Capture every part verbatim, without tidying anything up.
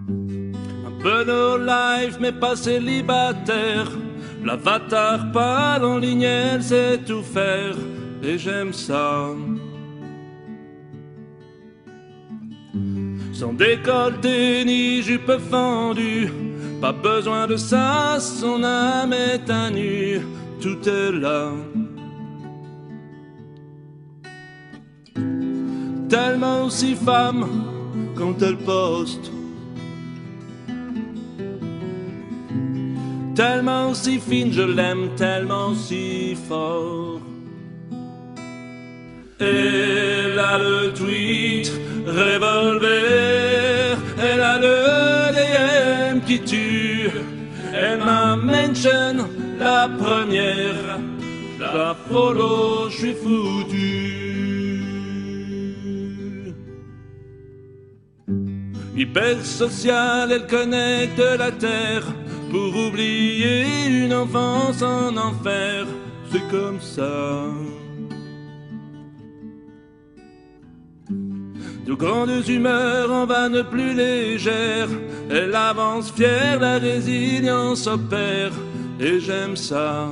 Un peu no life mais pas célibataire. L'avatar pâle en ligne, elle sait tout faire. Et j'aime ça. Sans décolleté ni jupe fendue, pas besoin de ça, son âme est à nu. Tout est là. Tellement aussi femme quand elle poste, tellement si fine, je l'aime tellement si fort. Elle a le tweet revolver, elle a le D M qui tue, elle m'a mention la première, la follow, je suis foutu. Hyper sociale, elle connecte la terre pour oublier une enfance en enfer, c'est comme ça. De grandes humeurs en vanne plus légères, elle avance fière, la résilience opère, et j'aime ça.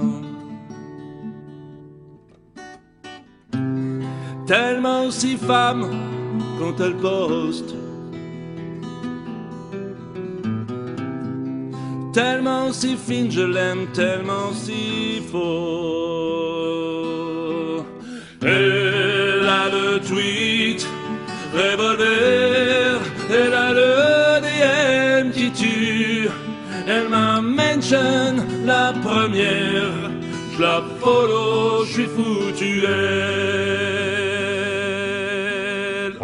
Tellement aussi femme quand elle poste, tellement si fine, je l'aime tellement si fort. Elle a le tweet revolver, elle a le D M qui tue, elle m'a mention la première, je la follow, je suis foutu. Elle,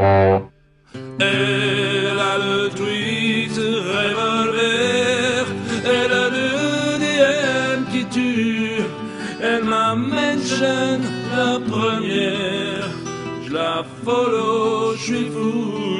elle a le tweet revolver, elle a le D M qui tue, elle m'a mention la première, je la follow, je suis fou.